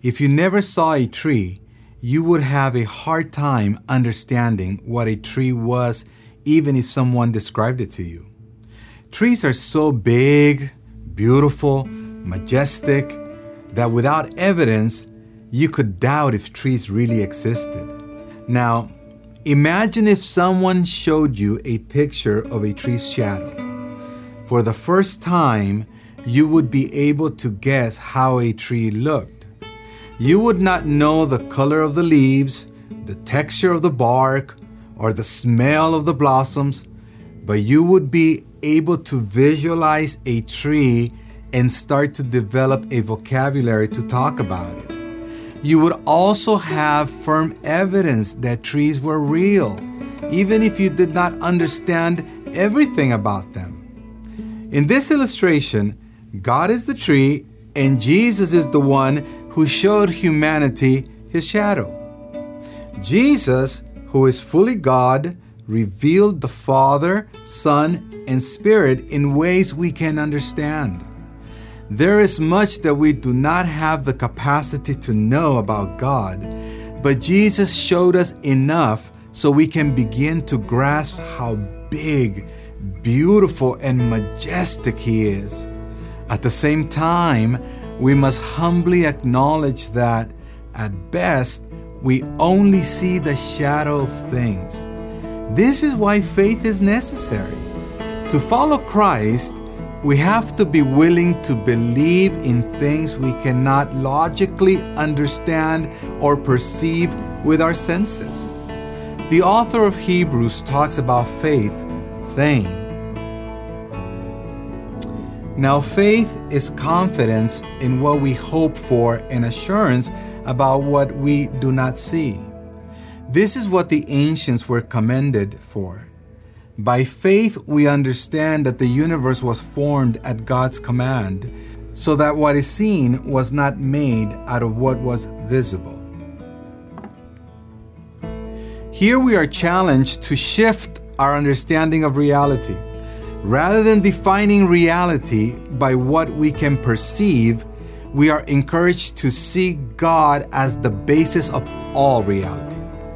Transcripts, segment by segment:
If you never saw a tree, you would have a hard time understanding what a tree was, even if someone described it to you. Trees are so big, beautiful, majestic, that without evidence, you could doubt if trees really existed. Now, imagine if someone showed you a picture of a tree's shadow. For the first time, you would be able to guess how a tree looked. You would not know the color of the leaves, the texture of the bark, or the smell of the blossoms, but you would be able to visualize a tree and start to develop a vocabulary to talk about it. You would also have firm evidence that trees were real, even if you did not understand everything about them. In this illustration, God is the tree and Jesus is the one who showed humanity his shadow. Jesus, who is fully God, revealed the Father, Son, and Spirit in ways we can understand. There is much that we do not have the capacity to know about God, but Jesus showed us enough so we can begin to grasp how big, beautiful, and majestic He is. At the same time, we must humbly acknowledge that, at best, we only see the shadow of things. This is why faith is necessary. To follow Christ, we have to be willing to believe in things we cannot logically understand or perceive with our senses. The author of Hebrews talks about faith, saying, "Now faith is confidence in what we hope for and assurance about what we do not see. This is what the ancients were commended for. By faith we understand that the universe was formed at God's command, so that what is seen was not made out of what was visible." Here we are challenged to shift our understanding of reality. Rather than defining reality by what we can perceive, we are encouraged to see God as the basis of all reality.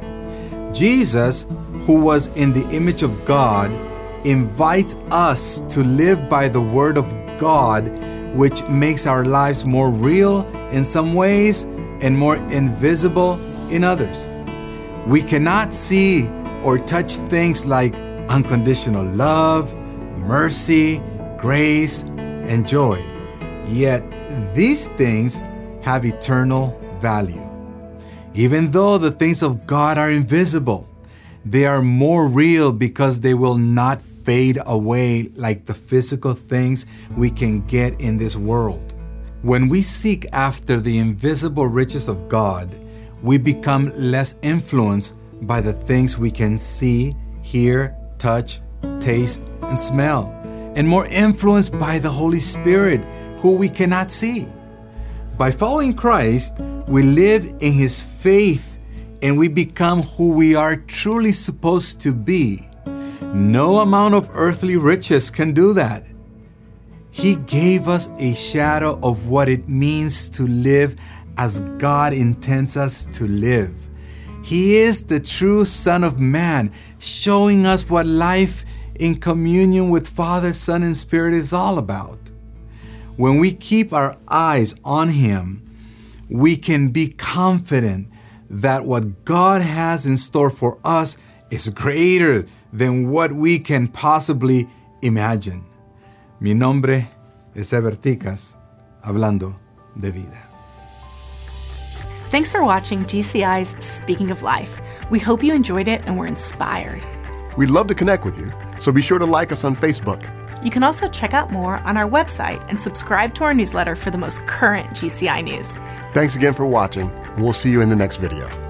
Jesus, who was in the image of God, invites us to live by the Word of God, which makes our lives more real in some ways and more invisible in others. We cannot see or touch things like unconditional love, mercy, grace, and joy. Yet these things have eternal value. Even though the things of God are invisible, they are more real because they will not fade away like the physical things we can get in this world. When we seek after the invisible riches of God, we become less influenced by the things we can see, hear, touch, taste, and smell, and more influenced by the Holy Spirit, who we cannot see. By following Christ, we live in His faith and we become who we are truly supposed to be. No amount of earthly riches can do that. He gave us a shadow of what it means to live as God intends us to live. He is the true Son of Man, showing us what life in communion with Father, Son, and Spirit is all about. When we keep our eyes on Him, we can be confident that what God has in store for us is greater than what we can possibly imagine. Mi nombre es Ever Ticas, hablando de vida. Thanks for watching GCI's Speaking of Life. We hope you enjoyed it and were inspired. We'd love to connect with you, so be sure to like us on Facebook. You can also check out more on our website and subscribe to our newsletter for the most current GCI news. Thanks again for watching, and we'll see you in the next video.